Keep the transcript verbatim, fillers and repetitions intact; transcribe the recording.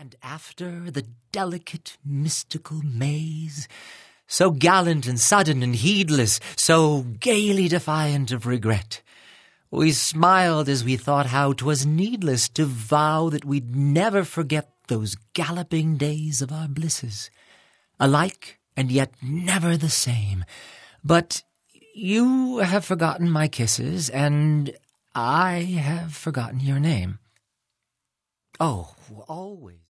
And after the delicate, mystical maze, so gallant and sudden and heedless, so gaily defiant of regret, we smiled as we thought how 'twas needless to vow that we'd never forget those galloping days of our blisses, alike and yet never the same. But you have forgotten my kisses, and I have forgotten your name. Oh, always.